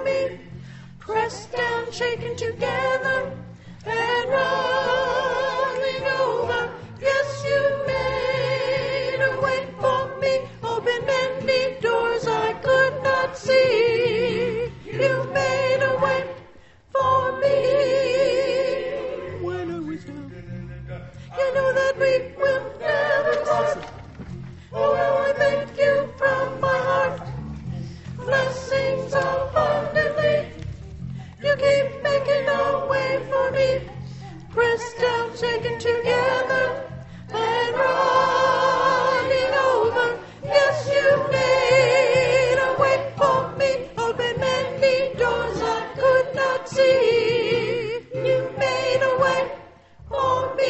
me. Pressed down, shaken together, and running over. Yes, you made a way for me. Open many doors I could not see. You made a way for me. When I was down, you know that we will never part. Oh, how I thank you from my heart. Blessings abundantly. You keep making a way for me. Pressed down, shaken together, and running over. Yes, you made a way for me. Open many doors I could not see. You made a way for me.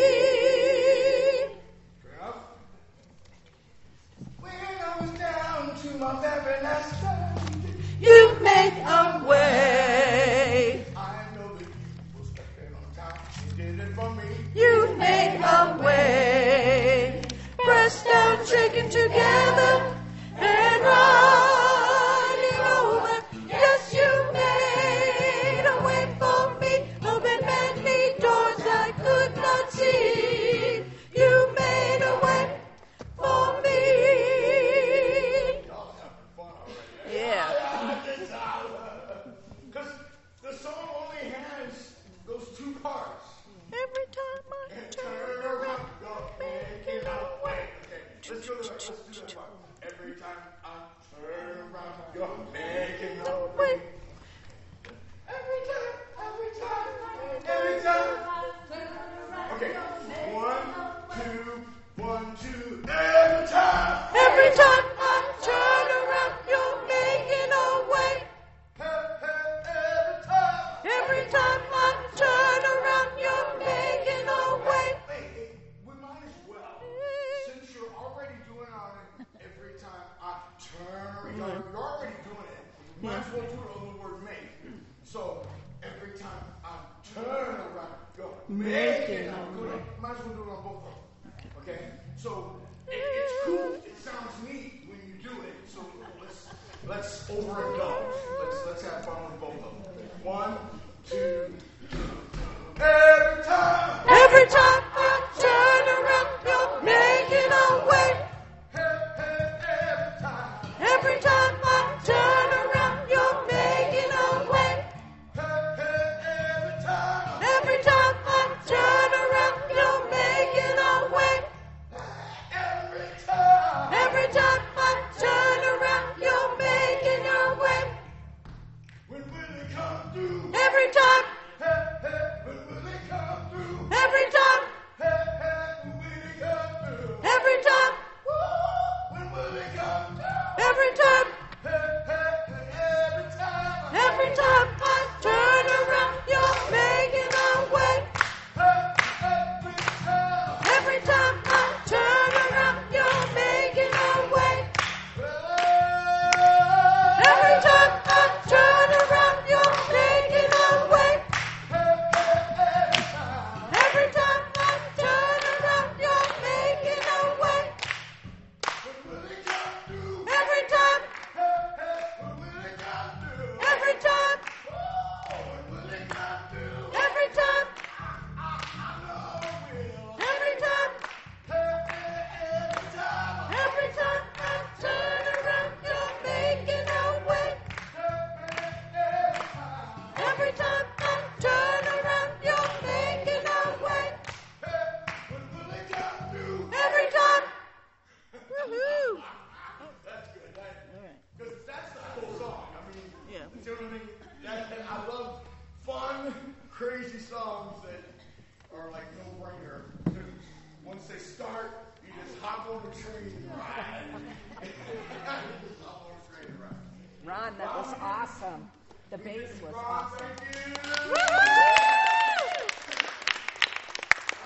When I was down to my very last stand, You made a way. I know that you was stepping on time. You did it for me. You made a way. Pressed down, shaken together, and running over. Yes, you made a way for me. Open many doors I could not see. You made a way for me. Y'all having fun already. Yeah. Because the song only has those two parts. Every time I And turn turn around, you're making a way. Okay, let's do that part. Every time I turn around, you're making a way. Every time. Okay, 1, 2, 1, 2. Every time. Every time I turn around, you're making a way. Every time. Every time I turn around, you're making a way. Hey, we might as well, since you're already doing it on every time I turn around, you're already doing it. You might as well do it on the word make. So, every time I turn around, you're making a way. Might as well do it on both of them. Okay? So, it's cool. It sounds neat when you do it. So, let's overindulge. Let's have fun with both of them. 1, 2, 3. Every time. Every time I turn around, you're making a way. Every time. Every time I turn around, you're making a way. Every time. Every time I turn around, you're making a way. Every time. Every time I turn around, you're making a way. When will it come through? Every time, When will it come through? every time, When will it come through? every time, When will it come through? every time, Every time. every time I turn around, you're making a way. Every time. Every time I turn around, you're making a way. Every time I turn around, you're making a way. Every time I turn around, you're making a way. When will it come through? Every time, When will it come through? every time, When will it come through? every time, I know it will. every time, Every time. every time I turn around, you're making a way. Every time I turn around, you're making a way. When will it come through? Every time. Woohoo! That's good. Because that's the whole song. I mean, Yeah. you know what I mean? I love fun, crazy songs that are like no brainer. Once they start, you just hop on the train and ride. You just hop on the train and ride. Ron, that was awesome. The bass was Ron, awesome. thank you.